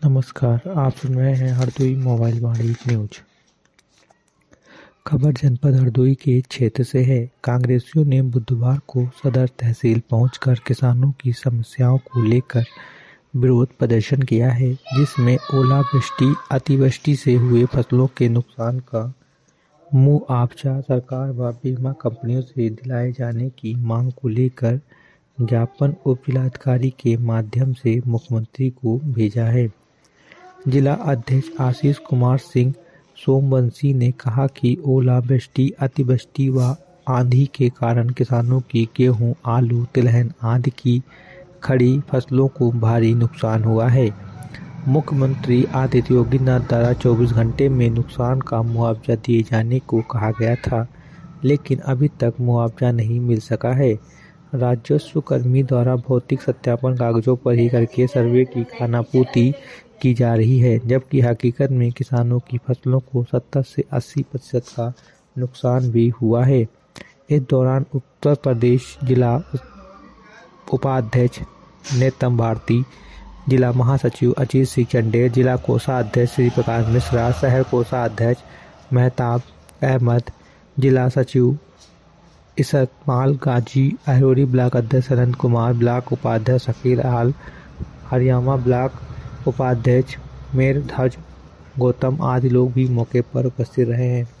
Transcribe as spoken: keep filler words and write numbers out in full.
नमस्कार, आप सुन रहे हैं हरदोई मोबाइल वाणी न्यूज। खबर जनपद हरदोई के क्षेत्र से है। कांग्रेसियों ने बुधवार को सदर तहसील पहुंचकर किसानों की समस्याओं को लेकर विरोध प्रदर्शन किया है, जिसमें ओलावृष्टि, अतिवृष्टि से हुए फसलों के नुकसान का मुआवजा सरकार व बीमा कंपनियों से दिलाए जाने की मांग को लेकर ज्ञापन उप जिलाधिकारी के माध्यम से मुख्यमंत्री को भेजा है। जिला अध्यक्ष आशीष कुमार सिंह सोमवंशी ने कहा कि ओलावृष्टि, अतिवृष्टि व आंधी के कारण किसानों की गेहूं, आलू, तिलहन आदि की खड़ी फसलों को भारी नुकसान हुआ है। मुख्यमंत्री आदित्य योगीनाथ द्वारा चौबीस घंटे में नुकसान का मुआवजा दिए जाने को कहा गया था, लेकिन अभी तक मुआवजा नहीं मिल सका है। राजस्व कर्मी द्वारा भौतिक सत्यापन कागजों पर ही करके सर्वे की खानापूर्ति की जा रही है, जबकि हकीकत में किसानों की फसलों को सत्तर से अस्सी प्रतिशत का नुकसान भी हुआ है। इस दौरान उत्तर प्रदेश जिला उपाध्यक्ष नेतम भारती, जिला महासचिव अजीत सिंह चंडेल, जिला कोषाध्यक्ष श्री प्रकाश मिश्रा, शहर कोषाध्यक्ष मेहताब अहमद, जिला सचिव इसमाल गाजी, अहरोरी ब्लॉक अध्यक्ष अनंत कुमार, ब्लॉक उपाध्यक्ष शकील आल, हरियाणा ब्लॉक उपाध्यक्ष मेर ध्वज गौतम आदि लोग भी मौके पर उपस्थित रहे हैं।